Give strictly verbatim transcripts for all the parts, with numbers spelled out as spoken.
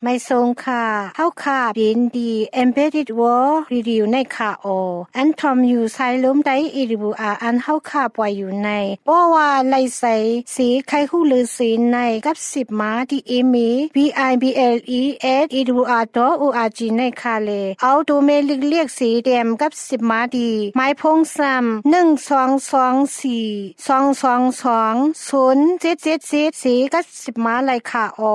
ไม่ทรงค่ะเฮาค่ะบินดี Embedded World Review ในค่ะโออันทอมอยู่ไซล้มได้อีริบูอาอันเฮาค่ะปล่อยอยู่ในเพราะว่าไลใสสีไข่หูลือสีในกับสิบมาที่อีมี บี ไอ บี แอล อี เอส อี ดับเบิลยู อาร์ ดอท โอ อาร์ จี ในค่ะเลเอาดูเมลิกเรียกสีแดงกับสิบมาดีไม้พงซ้ำหนึ่ง สอง สอง สี่ สอง สอง สอง ศูนย์ เจ็ด เจ็ด เจ็ดสีกับสิบมาเลยค่ะโอ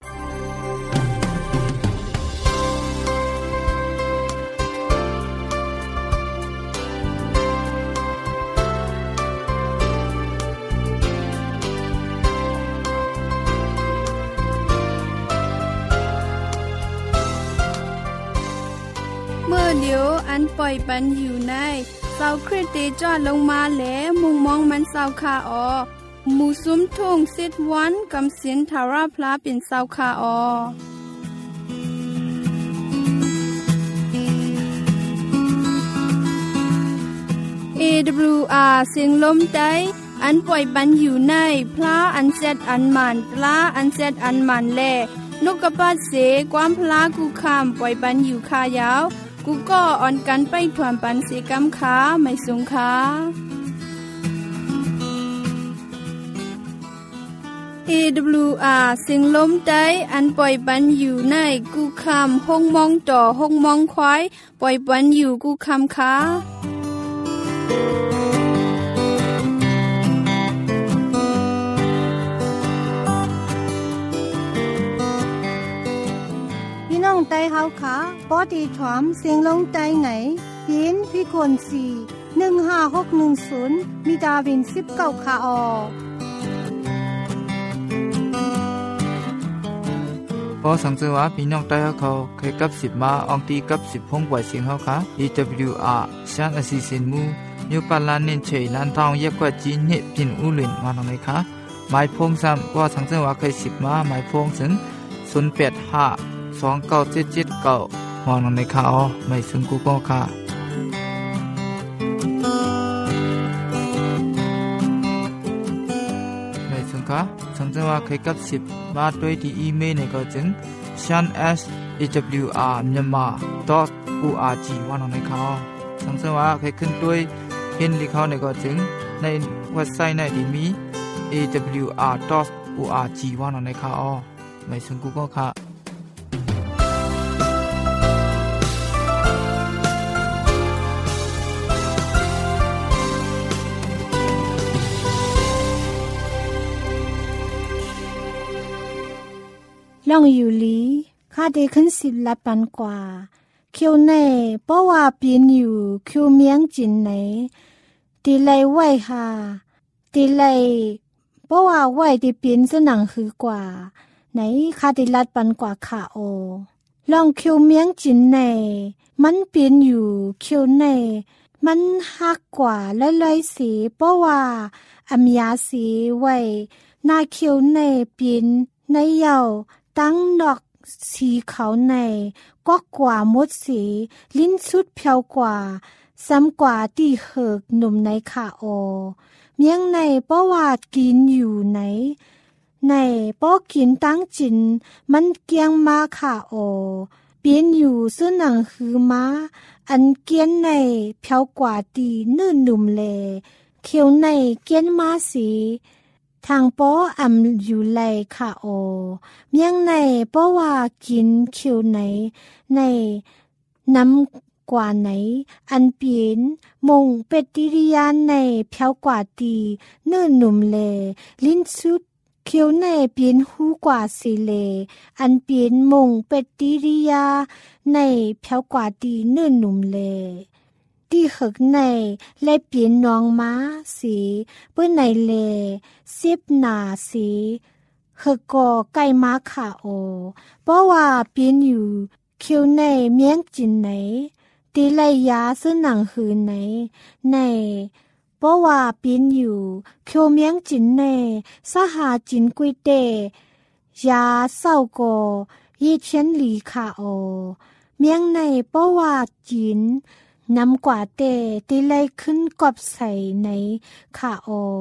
เมื่อเดียวอันปล่อยปันอยู่ในเสาคริสติจอดลงมาแหลมุงมองมันเสาคาออหมู่ซุ้มทุ่งซิดวันกำสินทาราพลาเป็นเสาคาออ เอ ดับเบิลยู อาร์ เสียงลมใจอันปล่อยปันอยู่ในพลาอันเซดอันมันปลาอันเซดอันมันแลนกกระปาดเสความพลากูคำปล่อยปันอยู่คายาวกูก็อ่อนกันไปถวนปันเสกำขาไม่สูงขาเอ ดับเบิลยู อาร์ เสียงลมใจอันปล่อยปันอยู่ในกูคำห้องมองต่อห้องมองควายปล่อยปันอยู่กูคำขาน้องไตเฮาค่ะปอดีถอมเสียงลงไตไหนยินพี่คนสี่ หนึ่ง ห้า หก หนึ่ง ศูนย์มีดาวินสิบเก้าค่ะออพอสังเกตว่าพี่น้องไตเฮาเขาเคยกับสิบมาอองตีกับสิบพงปล่อยเสียงเฮาค่ะ อี ดับเบิลยู อาร์ ชันอสิสินมูยูปาลานินเฉยลันทองเยกกว่าจีนเนปินอุลินมาตรงไหนคะหมายพงซ้ำว่าสังเกตว่าเคยสิบมาหมายพงถึงศูนย์ แปด ห้าสอง เก้า เจ็ด เจ็ด เก้ามองลงในข่าวไม่ซึ่งกูก็ค่ะไม่ซึ่งค่ะสังเกตว่าเคยกับสิบมาด้วยที่อีเมลในก็จึง ชัน เอส เอ ดับเบิลยู อาร์ myanmar ดอท โอ อาร์ จี ว่าลงในข่าวสังเกตว่าเคยขึ้นด้วยเห็นลิข่าวในก็จึงในเว็บไซต์ในที่มี เอ ดับเบิลยู อาร์ ดอท โอ อาร์ จี ว่าลงในข่าวไม่ซึ่งกูก็ค่ะล่องอยู่ลีค่าได้ขึ้นสิบละปันกว่าเคียวในเพราะว่าเปลี่ยนอยู่เคียวเมียงจินไหนตีไลไหวค่ะตีไลเพราะว่าไหวตีเปลี่ยนสนังคือกว่าไหนค่าได้ลัดปันกว่าค่ะโอลองเคียวเมียงจินในมันเปลี่ยนอยู่เคียวในมันหักกว่าและลอยสีเพราะว่าอำยาสีไหวหน้าเคียวในเปลี่ยนในเยาตั้งดอกสีขาวในกว่ากว่ามดสีลิ้นสุดเพียวกว่าซ้ำกว่าที่เหิกหนุ่มในขาโอเมียงในเพราะว่ากินอยู่ไหนในเพราะกินตั้งจินมันเกียงมาขาโอเปลี่ยนอยู่ซึ่งหนังคือม้าอันเกียนในเพียวกว่าตีนื่นหนุ่มเลเขียวในเกียนมาสีทางป้ออำอยู่ไหลค่ะโอเมียงในเพราะว่ากินเขียวไหนในน้ำกว่าไหนอันเปลี่ยนมงเป็ดติริยานในเพียวกว่าตีเนื้อหนุ่มเลลิ้นสุดเขียวในเปลี่ยนหูกว่าสีเลอันเปลี่ยนมงเป็ดติริยาในเพียวกว่าตีเนื้อหนุ่มเลที่หึกในและเปลี่ยนน้องม้าสีเปื้อนในเลซิบหนาสีหึกก่อใกล้ม้าขาโอเพราะว่าเปลี่ยนอยู่เคียวในเมียงจินไหนตีไลยาซึ่งหนังหืนไหนในเพราะว่าเปลี่ยนอยู่เคียวเมียงจินในสหาจินกุยเตยาเศร้าก่อยี่เชียนหลีขาโอเมียงในเพราะว่าจินนำกว่าเตตีไลขึ้นกอบใส่ในขาโอ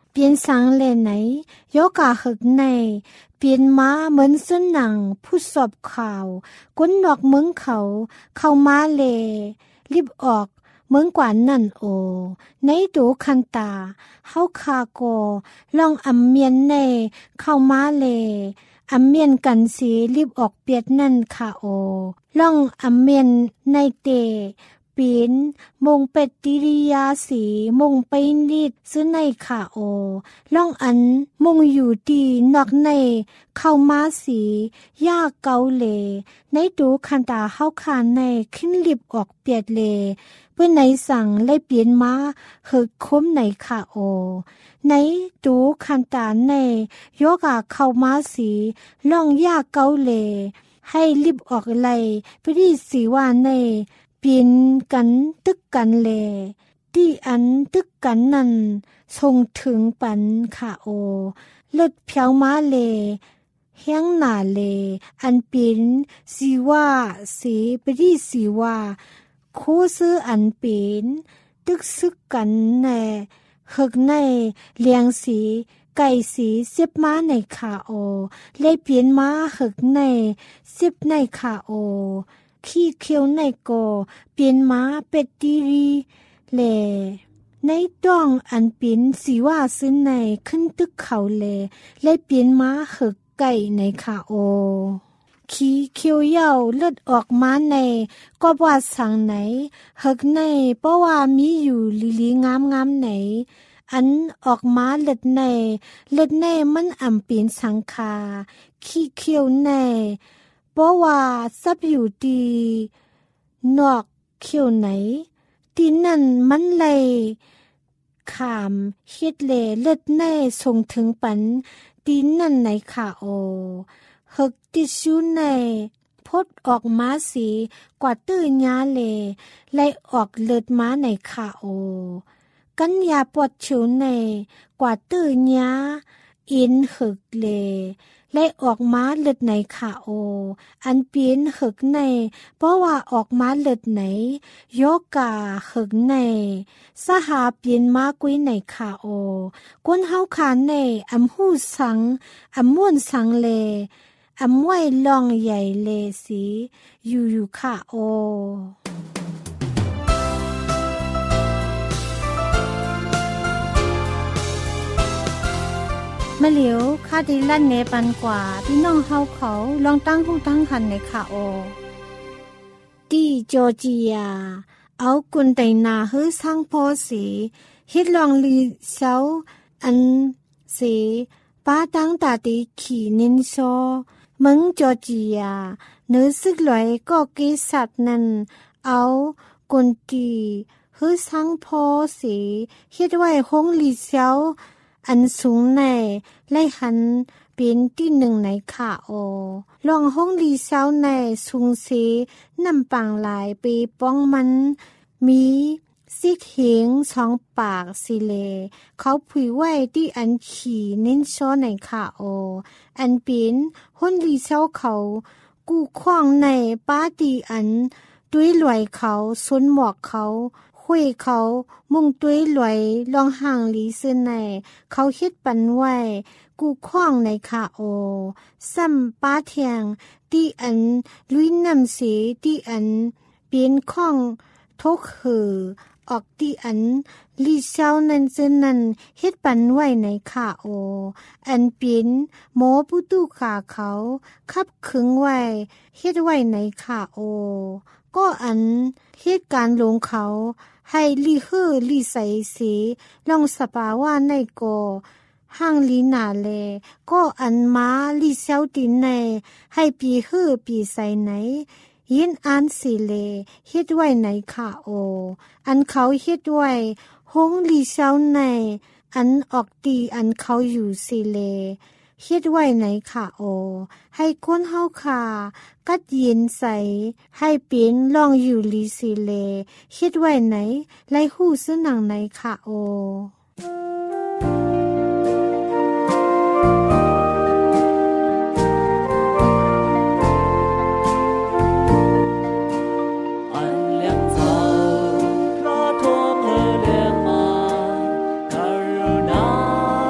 เปลี่ยนสังเลไหนโยกาหึกในเปลี่ยนมาเหมือนสุนังผู้สอบข่าวก้นนอกเมืองเขาเข้ามาเลรีบออกเมืองกว่านั่นโอในดูคันตาเฮาคาโกลองอำเมียนในเข้ามาเลอำเมียนกันสีรีบออกเปียดนั่นค่ะโอล่องอำเมียนในเตปีนมงเป็ดติริยาสีมงไปนิดซื้อในค่ะโอล่องอันมงอยู่ดีนอกในเข้ามาสีย่าเกาเลในดูคันตาเฮาคาในขึ้นรีบออกเปียดเลเพื่อในสั่งเลยเปลี่ยนมาเฮกคมในค่ะโอในดูคันตาในโยกาเข้ามาสีล่องย่าเกาเลให้รีบออกไลไปที่สีว่าในเปลี่ยนกันตึกกันเลที่อันตึกกันนั้นส่งถึงปันค่ะโอเลิดเพียวมาเลเฮียงหนาเลอันเปลี่ยนสีว่าสีไปที่สีว่าโคซื้ออันเปลี่ยนตึกซึกกันแน่หึกในเลียงสีไก่สีเสียบม้าในขาโอเลยเปลี่ยนม้าหึกในเสียบในขาโอขี้เคียวในโกเปลี่ยนม้าเป็ดดีรีเลในต้องอันเปลี่ยนสีว่าซื้อในขึ้นตึกเขาเลเลยเปลี่ยนม้าหึกไก่ในขาโอขี้เคียวเย่าเลือดออกมาในก็ว่าสั่งไหนหึกในเพราะว่ามีอยู่ลีลีงามงามไหนอันออกมาเลือดในเลือดในมันอ่ำเปลี่ยนสังคาขี้เคียวในเพราะว่าซับอยู่ดีนอกเคียวไหนตีนั่นมันเลยขามเฮ็ดเลเลือดในส่งถึงปันตีนั่นไหนค่ะโอหึกติชูในพดออกมาสีกว่าตื้อยาเลไล่ออกเลือดมาในค่ะโอกันยาปวดฉิวในกว่าตื้อยาอินหึกเลไล่ออกมาเลือดไหนค่ะโออันเปลี่ยนหึกในเพราะว่าออกมาเลือดไหนโยกาหึกในสหาเปลี่ยนมากุยในค่ะโอกวนเฮาขาในอำหูสังอำม่วนสังเลอำไว้ลองใหญ่เลสีอยู่อยู่ค่ะโอมะเหลียวคาดิลั่นเนปันกว่าพี่น้องเฮาเขาลองตั้งหูตั้งหันในค่ะโอที่จอร์เจียเอากุนไตนาฮื้อสร้างพอสีฮิตลองลีเซาอันสีป้าตั้งตาตีขี่นินโซเมืองจอร์เจียเนื้อซึกลอยก็กิสัตนั้นเอากุนตีฮื้อสร้างพอสีฮิตไว้ห้องลีเซาอันสูงในไล่หันเป็นที่หนึ่งในขาโอลองห้องลีเซาในสูงสีนำปังลายปีป้องมันมีซิกเหงสองปากสิเลเขาผุยไว้ที่อันขี่นิ้นโซในขาโออันเป็นห้องลีเซาเขากู้คว้างในป้าตีอันด้วยหลวยเขาสุนหมวกเขาคุยเขามุ่งด้วยหลวยลองห่างลีซึนในเขาเฮ็ดปันไว้กูคว้างในขาโอซ้ำป้าเทียงที่อันลุยน้ำสีที่อันเปลี่ยนข้องทกหือออกที่อันลีเซานันซึนนันเฮ็ดปันไว้ในขาโออันเปลี่ยนหมอปุตุขาเขาคับขึงไว้เฮ็ดไว้ในขาโอก็อันเหตุการณ์ลงเขาให้ลีเฮอลีใสสีลองสปาว่าในโกห้างลีนาเลก็อันมาลีเซาตินในให้ปีเฮอปีใสไหนยินอันสิเลเฮ็ดไว้ในค่ะโออันเขาเฮ็ดไว้หงลีเซาในอันออกตีอันเขาอยู่สิเลเฮ็ดไว้ในค่ะโอให้คนเฮาค่ะกัดยินใสให้เป็นลองอยู่ลีสิเลเฮ็ดไว้ไหนไล่หู้ซื้อหนังในค่ะโอ他托和怜悯，他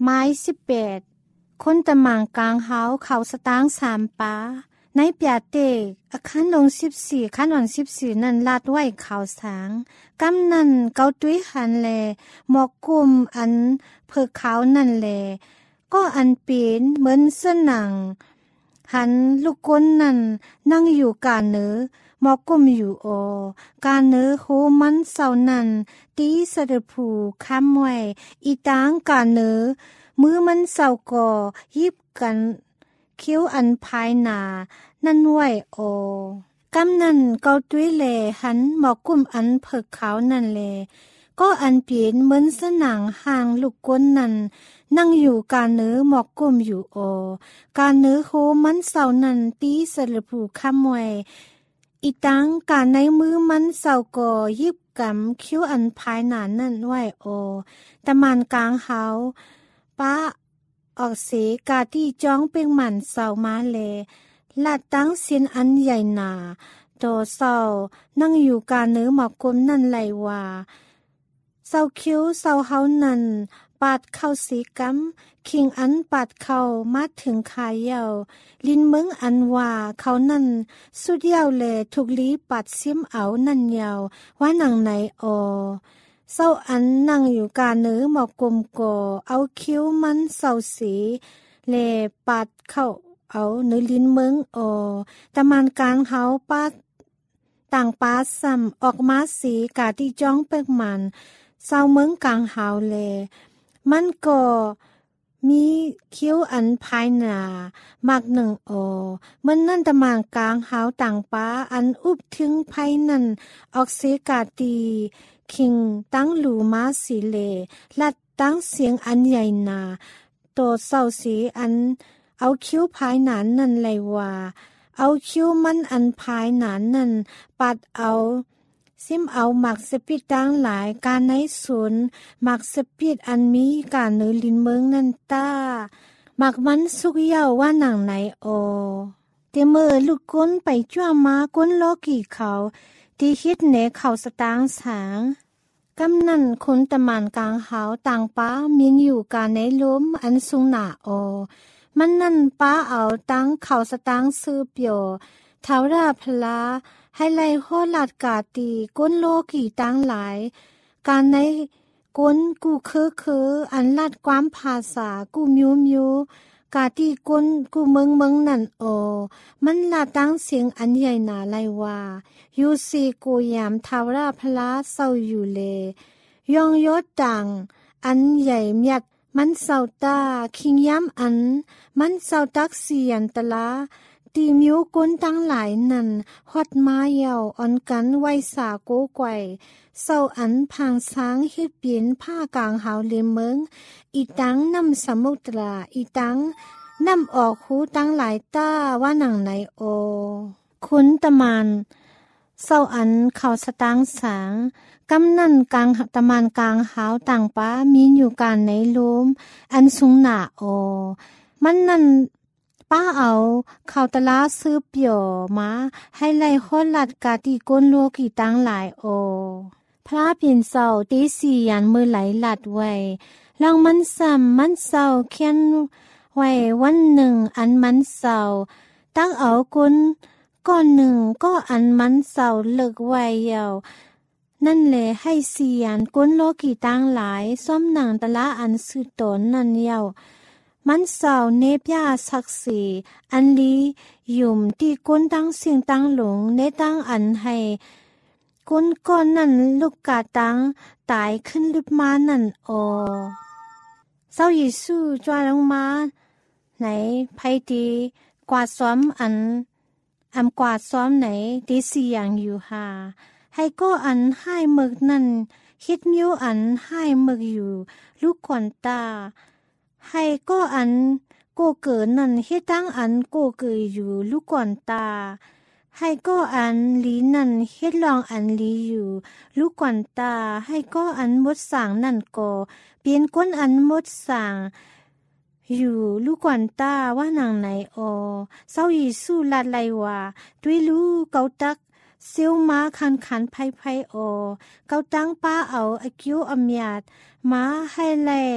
ไม้สิบแปดคนตะมังกลางเฮาเขาสตางสามปาในเปียเตกอาคารลงสิบสี่ขั้นอ่อนสิบสี่นั่นลาดไว้ข่าวสางกำนั่นเกาตุ้ยหันแลหมอกกุมอันเพิกขาวนั่นแลก็อันเป็นเหมือนเสื้อหนังหันลูกก้นนั่นนั่งอยู่กาเนื้อหมอกกุมอยู่โอกาเนื้อโหมันเศร้านั่นตีสะดผูค้ำไว้อีตางกาเนื้อมือมันเศร้าก่อยิบกันเคี้ยวอันภายหนานั่นไว้โอกำนั่นเกาตุ้ยแลหันหมอกกุมอันเพิกขาวนั่นแลก็อันเปลี่ยนเหมือนสนังห่างลูกก้นนั่นนั่งอยู่กาเนื้อหมอกกุมอยู่โอกาเนื้อโหมันเศร้านั่นตีสะดผูค้ำไว้อีตังกาในมือมันเศร้าก่อยิบกำคิ้วอันภายหนานั่นไว้โอตะมันกลางเฮาป้าออกเสกาที่จ้องเป็นหมันเศร้ามาเลลาดตั้งเสียนอันใหญ่หนาโตเศร้านั่งอยู่กาเนื้อหมอกกุมนั่นไหลว่าเศร้าคิ้วเศร้าเฮานั่นปาดเข้าสีกำคิงอันปาดเข้ามาถึงขายเยาลินเมืองอันว่าเขานั่นสุดเยาวแลถูกลีปัดเสียมเอานั่นเยาว่าหนังไหนออเศร้าอันนั่งอยู่กาเนื้อหมอกกุมก่อเอาคิ้วมันเศร้าสีแลปาดเข้าเอาเนื้อลิ้นเมืองออตะมันกลางเฮาปาดต่างปาซ้ำออกมาสีกาที่จ้องเปิกมันเศร้าเมืองกลางเฮาแลมันก็มีคิ้วอันภายหนามากหนึ่งออมันนั่นตะมันกลางเฮาต่างปาอันอุบถึงภายนั่นออกเสกาตีคิงตั้งหลูมาสีเลลัดตั้งเสียงอันใหญ่หนาโตเศร้าสีอันเอาคิ้วภายหนานนั่นเลยว่าเอาคิ้วมันอันภายหนานนั่นปัดเอาซิมเอาหมักสปิดดังหลายการในศูนย์หมักสปิดอันมีการเนื้อลินเมืองนั่นตาหมักมันสุกเย่าว่าหนังไหนโอเตเมื่อลูกก้นไปจ้วมาก้นโลกี่เขาที่ฮิตเนเขาสตางสางกำนั่นคนตะมันกลางเฮาต่างป้ามีอยู่การในล้มอันสูงหนาโอมันนั่นป้าเอาตั้งเขาสตางซื้อเปียวเท้าราพลาให้ไล่โหลัดกาตีก้นโลกี่ตั้งหลายการในก้นกูเคอเคออันลัดความภาษากูมิวมิวกาตีก้นกูเมืองเมืองนั่นโอมันลาตั้งเสียงอันใหญ่หนาไลว่ายูซีกูยามเท้าราพลาเศร้าอยู่เลยองยศต่างอันใหญ่เมียดมันเศร้าตาคิงย้ำอันมันเศร้าตักเสียนตะลาตีมิวก้นตั้งหลายนั่นฮอดมาเยาอ่อนกันไว้สาโกไกวเศร้าอันพางช้างเฮ็ดเปลี่ยนผ้ากลางหาวเลเมืองอีตังนำสมุตราอีตังนำออกหูตั้งหลายตาว่าหนังไหนโอคุณตะมันเศร้าอันเขาสตางสางกำนั่นกลางตะมันกลางหาวต่างป้ามีอยู่การในล้มอันสูงหนาโอมันนั่นป้าเอาเขาตะลาซื้อเปียวมาให้ไล่ฮอดลัดกาตีก้นโลกี่ตั้งหลายโอพระปิ่นเศร้าตีสี่ยันมือไหลหลัดไว้ลองมันซ้ำมันเศร้าเขียนไว้วันหนึ่งอันมันเศร้าตั้งเอาก้นก้อนหนึ่งก็อันมันเศร้าเลิกไว้เยานั่นแหละให้เสียนก้นโลกี่ตั้งหลายซ้อมหนังตะละอันสือตนนั่นเยามันเศร้าเนบยาศักดิ์ศรีอันลียุ่มที่ก้นตั้งเสียงตั้งหลงในตั้งอันให้ก้นก้อนนั่นลูกกาตั้งตายขึ้นลึกมานั่นออเศร้าเยซูจวนลงมาไหนไพดีกวาดซ้อมอันอำกวาดซ้อมไหนตีสี่อย่างอยู่หาให้ก็อันให้หมึกนั่นคิดมิ้วอันให้หมึกอยู่ลูกขวัญตาให้ก็อันโกเกินนั่นเฮ็ดตั้งอันโกเกยอยู่ลูกก่อนตาให้ก็อันลีนั่นเฮ็ดลองอันลีอยู่ลูกก่อนตาให้ก็อันมดสางนั่นก็เปลี่ยนก้นอันมดสางอยู่ลูกก่อนตาว่าหนังไหนออเศร้าอีสู้ลาดไลว่าด้วยลูกเกาตักเซียวมาคันขันไพ่ไพ่ออเกาตั้งป้าเอาอคิวอมยาดมาให้ไล่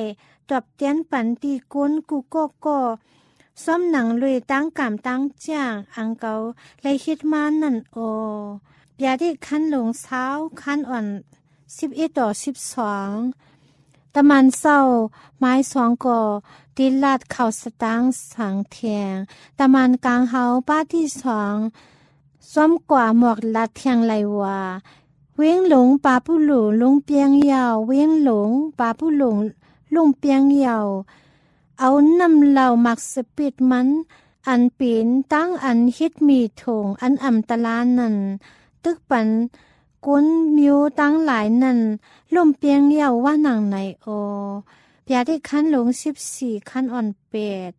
ตอบเตียนปันตีกุนกูโกโก้ซ้อมหนังลุยตั้งกำตั้งจ้างอังเกาเลยคิดมานั่นโอเปียที่คันหลงเช้าคันอ่อนสิบเอ็ดต่อสิบสองตะมันเศร้าไม้สองก่อตีลาดเข่าสตางสังเทียงตะมันกลางเฮาป้าที่สองซ้อมกว่าหมวกลัดเทียงไหลว่าเว้งหลงปาผู้หลูลุงเปียงยาวเว้งหลงปาผู้หลงลุงเปียงยาวเอานำเหล่ามักสปิดมันอันปีนตั้งอันฮิตมีถงอันอ่ำตะลานั่นตึกปันกุนมิวตั้งหลายนั่นลุงเปียงยาวว่าหนังไหนโอเปียได้คันหลงสิบสี่คันอ่อนเป็ด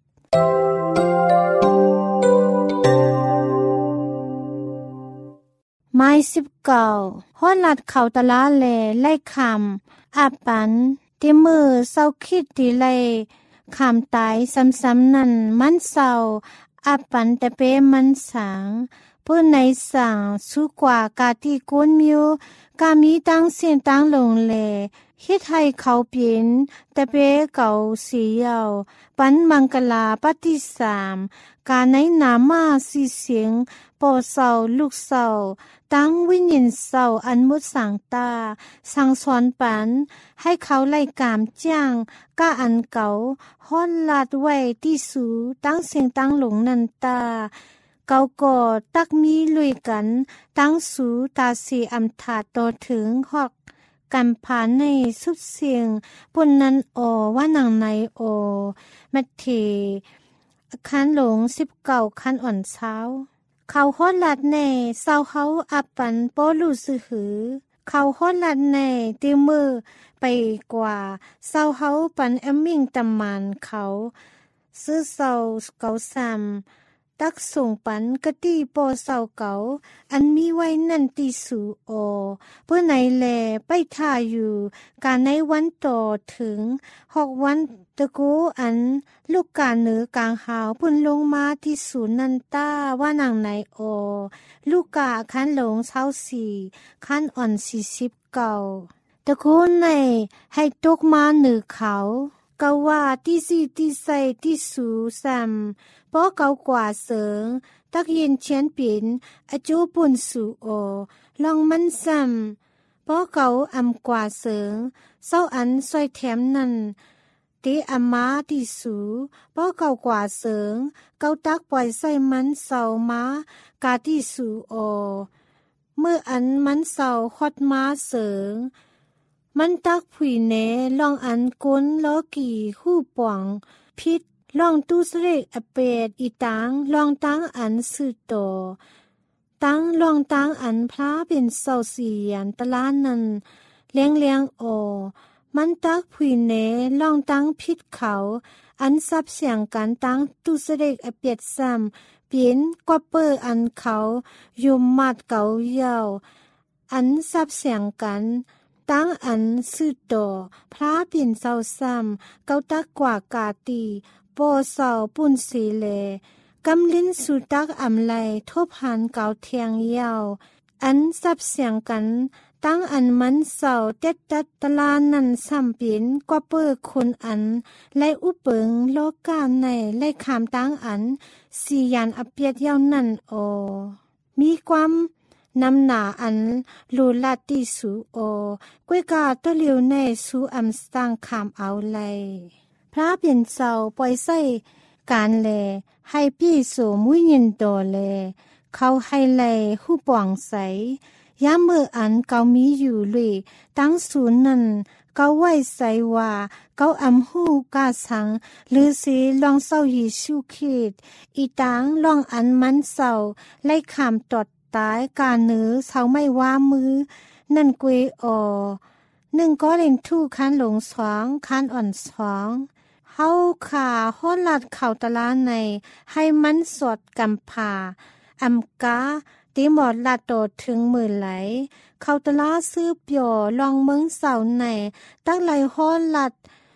ไม้สิบเก่าฮอดลัดเขาตะลาแลไล่คำอาปันตีมือเศร้าคิดตีไลคำตายซ้ำๆนั่นมันเศร้าอาปันแต่เป้มันสางผู้ในสั่งสู้กว่ากาที่กุนมิวกามีตั้งเสียงตั้งลงแลฮิตให้เขาเปลี่ยนแต่เป้เก่าสีเยาปันมังกลาปฏิสามกาในนามาสีเสียงปอเศร้าลูกเศร้าตั้งวิญญาณเศร้าอันมุดสังตาสั่งสอนปันให้เขาไล่กามจ้างก้าอันเก่าฮ้อนลาดไว้ที่สูตั้งเสียงตั้งหลงนันตาเกาก่อตักมีลุยกันตั้งสูตาสีอำถาโตถึงหอกกันผ่านในสุดเสียงปนนั้นโอว่าหนังในโอแมทเทคันหลงสิบเก่าคันอ่อนเช้าเขาฮอดลัดแน่เศร้าเขาอับปันโปลูซื้อหือเขาฮอดลัดแน่ตีมือไปกว่าเศร้าเขาปันเอมมิงตำมันเขาซื้อเศร้าเก่าซ้ำตักส่งปันกะตี้โปเศร้าเก่าอันมีไว้นั่นตีสูโอเพื่อไหนแลไปท่าอยู่การในวันต่อถึงหกวันตะกูอันลูกกาเหนือกลางหาวพุ่นลงมาที่ศูนย์นันต้าว่านางไหนโอลูกกาคันหลงเช้าสี่คันอ่อนสี่สิบเก่าตะกูในให้ตกมาเหนือเขาเกาว่าที่สี่ที่ใส่ที่สูซ้ำเพราะเกากว่าเสิงตักเย็นเชียนปิ่นอจูปุ่นสู่โอลองมันซ้ำเพราะเกาอำกว่าเสิงเศร้าอันซอยแถมนั่นตีอามาที่สูเพราะเกากว่าเสิงเกาตักปล่อยใส่มันเศร้ามากาที่สูโอเมื่ออันมันเศร้าฮอดมาเสิงมันตักผุยเนลองอันก้นล้อกี่หู้ป่องพิษลองตู้เสกอเปดอีตังลองตั้งอันสือโตตั้งลองตั้งอันพระเป็นเสาเสียนตะล้านนั้นเลี้ยงเลี้ยงโอมันตักผุยเนลองตั้งพิษเขาอันซับเสียงกันตั้งตู้เสกอเปดซ้ำเปลี่ยนกว่าเปอร์อันเขายุมมัดเก่าเยาอันซับเสียงกันตั้งอันสือโตพระเปลี่ยนเสาซ้ำเกาตักกว่ากาตีโปเสาปุ่นสีเลกำลิ้นสุตักอำไลทบหันเกาเทียงยาวอันซับเสียงกันตั้งอันมันเสาเต็ดตัดตลานันซ้ำเปลี่ยนกว่าเปิดคนอันไล่อุเปิงโลกาในไล่ขามตั้งอันสี่ยานอเปียดยาวนั่นโอมีความนำหนาอันลูลาติสูโอกวยกาตะเลียวในสูอัมสตังคามเอาไลพระเปลี่ยนเสาปล่อยใส่การแลให้พี่โสมุยินโดแลเขาให้ไลหูป่องใสยามเมื่ออันเกามีอยู่เลยตั้งศูนย์นั้นเกาไว้ใส่ว่าเกาอำหูกาสังหรือสีลองเศร้าหิชูคิดอีตังลองอันมันเศร้าไล่ขามตอดตายกาเนือเสาไม่ว่ามือนั่นกวยออหนึ่งก็เล่นทู่คันหลงสองคันอ่อนสองเฮาขาฮ้อนลัดเข่าตะลาในให้มันสดกำผาอำกาตีหมอดลัดโตถึงมือไหลเข่าตะลาซื้อเปียวลองเมืองเสาในตั้งไหลฮ้อนลัด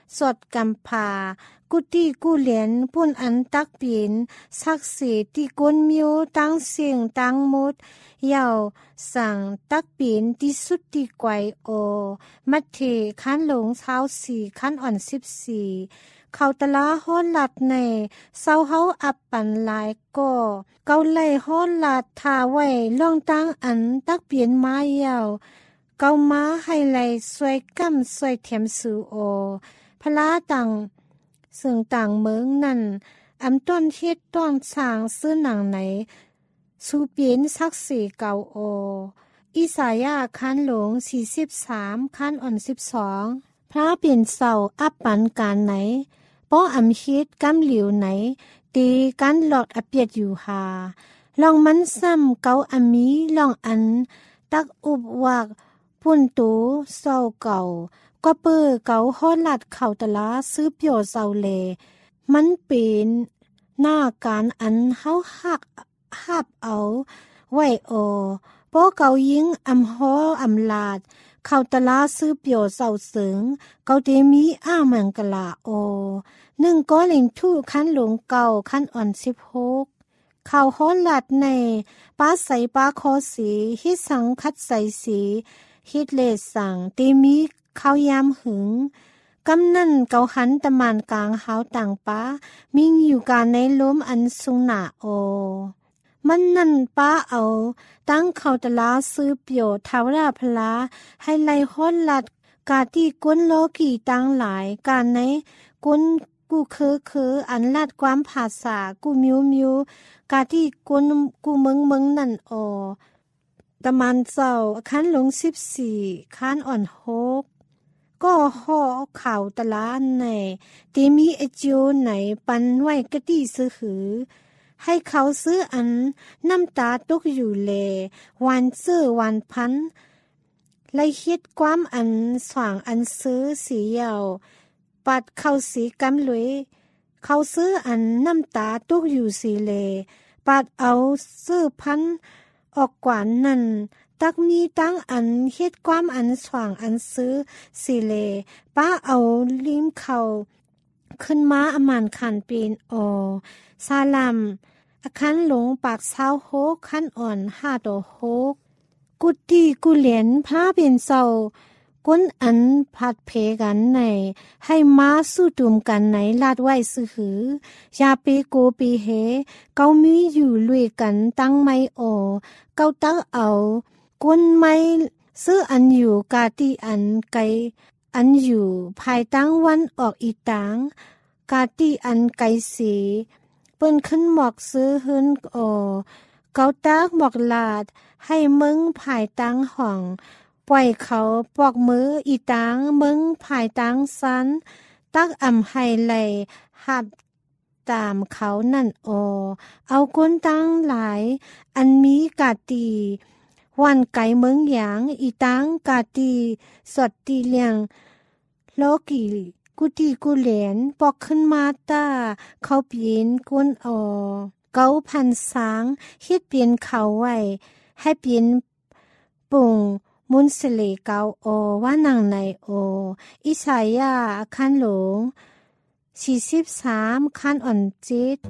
สดกำพากุฏิกุเหรียญปุ่นอันตักปีนศักดิ์สิทธิ์ที่กุนมิวตั้งเสียงตั้งมุดยาวสั่งตักปีนที่สุดที่ไกวโอมัดเทขันหลงเช้าสี่ขันอ่อนสิบสี่เขาตะลาฮ้อนหลัดในเศร้าเฮาอับปันหลายก็เกาไล่ฮ้อนหลัดทาไว้ล่องตั้งอันตักเปลี่ยนมายาวเกามาให้ไหลสวยกั้มสวยเทียมสูโอพลาตังซึ่งต่างเมืองนั่นอำต้นเฮ็ดต้นสร้างซื้อหนังไหนสูเปลี่ยนศักดิ์ศรีเก่าโออิสายาคันหลงสี่สิบสามคันอ่อนสิบสองพระเปลี่ยนเศร้าอับปันการไหนป้ออำคิดกำเหลียวไหนตีกันหลอดอเปียดอยู่หาลองมันซ้ำเกาอมีลองอันตักอุบวากปุ่นตูเศร้าเก่าก็เปื้อเกาฮ้อนหลัดเข่าตะลาซื้อเปียวเศร้าเลมันเป็นหน้าการอันเฮาหักหับเอาไว้โอป้อเกายิงอำฮ้ออำลาดเข่าตะลาซื้อเปียวเศร้าเสงเกาเตมีอ้าเมืองกะลาโอหนึ่งก้อเล่งทู่คันหลงเก่าคันอ่อนสิบหกข่าวฮ้อนหลัดในป้าใสป้าคอสีฮิสังคัดใสสีฮิตเลสังเตมีข้าวยามหึงกำนั่นเกาหันตะมานกลางหาวต่างป้ามิ่งอยู่การในล้มอันสูงหนาโอมันนั่นป้าเอาตั้งเขาตะลาซื้อเปียวทาวราพลาให้ไล่ฮ้อนหลัดกาที่ก้นโลกีตั้งหลายการในก้นกูเคอเคออันลาดความภาษากูมิวมิวกาที่ก้นกูเมืองเมืองนั่นโอตะมันเจ้าคันหลงสิบสี่คันอ่อนหกก็ห่อข่าวตะลาในตีมีไอจิวไหนปันไว้กะตี้ซื้อหือให้เขาซื้ออันน้ำตาตกอยู่เลวันซื้อวันพันไล่คิดความอันสว่างอันซื้อสีเยาวปัดเข้าสีกำลุยเขาซื้ออันน้ำตาตกอยู่สีเลปัดเอาซื้อพันออกกว่านั่นตักมีตั้งอันเฮ็ดความอันสว่างอันซื้อสิเลป้าเอาลิ้มเขาขึ้นมาอมันขันปีนออซาลัมอคันหลงปากเศร้าโฮกคันอ่อนห้าดอกโฮกกุฏิกุเหรียญพระเป็นเศร้าก้นอันพัดเพกันในให้มาสู้ตุมกันในลาดไว้ซื้อหือยาปีโกปีเฮเกามีอยู่ลุยกันตั้งไม่โอเกาตั้งเอาก้นไม่ซื้ออันอยู่กาตีอันไกอันอยู่ภายตั้งวันออกอีตางกาตีอันไกสีเปิ้นขึ้นหมอกซื้อหืนโอเกาตากหมอกลาดให้มึงภายตั้งห้องปล่อยเขาปอกมืออีตางมึงภายตั้งสันตักอ่ำให้ไหลหับตามเขานั่นโอเอาก้นตั้งหลายอันมีกาตีวันไก่เมืองหยางอีตังกาตีสดตีเลียงโลกีกุตีกุเหรียญปอกขึ้นมาตาเขาเปลี่ยนก้นออเกาพันสางเฮ็ดเปลี่ยนเขาไว้ให้เปลี่ยนปุ่งมุนสเลเกาโอว่านางในโออิสายาคันหลงสี่สิบสามคันอ่อนจิต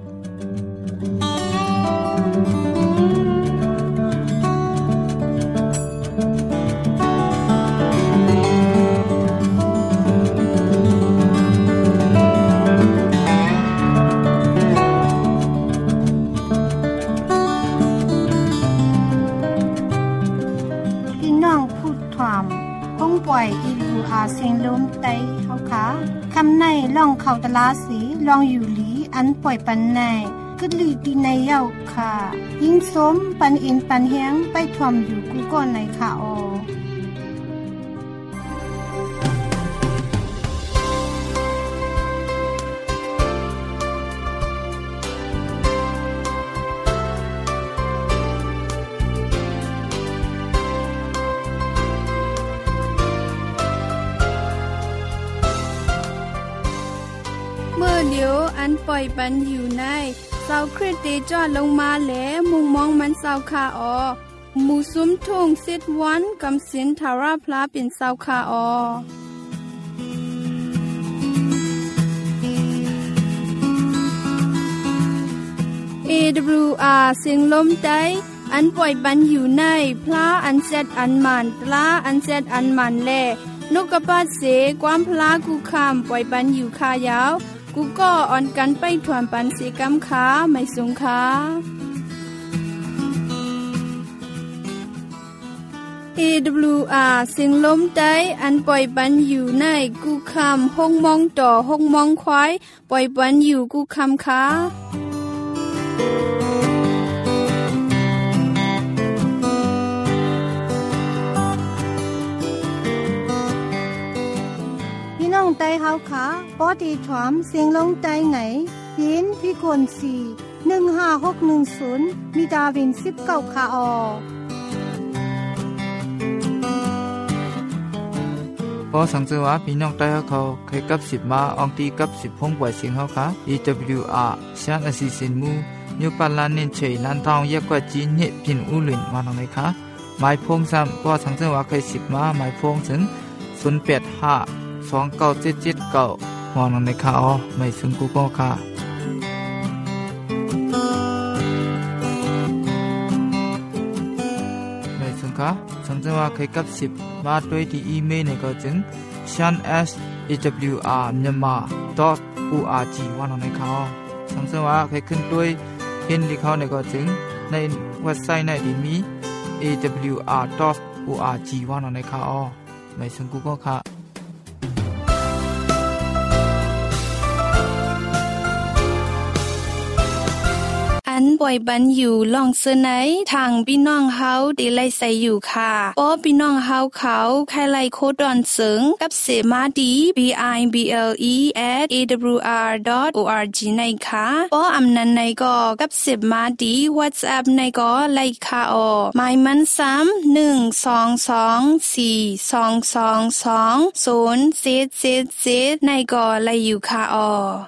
ปล่อยอีลูอาเสียงลมไตเฮาค่ะคำในล่องเขาตะลาสีลองอยู่หลีอันปล่อยปันในกึดลีดีในเย้าค่ะยิ่งสมปันอินปันเฮียงไปทวมอยู่กูก่อนในค่ะออเดี๋ยวอันปล่อยปันอยู่ในเสาคริสเตจอดลงมาแหลมุงมองมันเสาคาออหมู่ซุ้มทุ่งสิทวันกำสินทาราพลาเป็นเสาคาออดับเบิลยู อาร์ เสียงลมใต้อันปล่อยปันอยู่ในพระอันเซตอันมันตราอันเซตอันมันแลนกกระปาดเสความพลากูคำปล่อยปันอยู่คายาวกูก็อ่อนกันไปถวนปันเสกำขาไม่สงขาเอ ดับเบิลยู อาร์ เสียงลมใต้อันปล่อยปันอยู่ในกูคำห้องมองต่อห้องมองควายปล่อยปันอยู่กูคำขาพี่น้องไต้เฮาขาปอดีถวามเสียงลงไต้ไหนยินพี่กวนสี่หนึ่งห้าหกหนึ่งศูนย์มีดาวินสิบเก้าคาออพอสังเกตว่าพี่น้องใต้เขาเคยกับสิบมาอองตีกับสิบพงปล่อยเสียงเขาค่ะ อี ดับเบิลยู อาร์ ชานอสิสินมูยูปันลานเน้นเฉยลานทองเยกกว่าจีนเนพินอุลินมาหนังไหนคะหมายพงซ้ำพอสังเกตว่าเคยสิบมาหมายพงถึงศูนย์แปดห้าสองเก้าเจ็ดเจ็ดเก้ามาหนังไหนคะอ๋อไม่ซึ่งกูก็ค่ะไม่ซึ่งค่ะสังเกตว่าเคยกับสิบมาด้วยที่อีเมลในก็จึง shan s a w r myanmar dot org ว่าหนังไหนคะอ๋อสังเกตว่าเคยขึ้นด้วยเห็นที่เขาในก็จึงในเว็บไซต์ในที่มี เอ ดับเบิลยู อาร์ ดอท โอ อาร์ จี ว่าหนังไหนคะอ๋อไม่ซึ่งกูก็ค่ะอันป่วยบันอยู่ลองเสนอทางพี่น้องเฮาดีไลใส่อยู่ค่ะป้อพี่น้องเฮาเขาใครไลโคดอนเสงกับเสมาดี b i b l e at a w r dot org ในค่ะป้ออำนันในก็กับเสมาดี WhatsApp ในก็ไลค่ะออหมายมันซ้ำหนึ่งสองสองสี่สองสองสองศูนย์เจ็ดเจ็ดเจ็ดในก็ไลอยู่ค่ะออ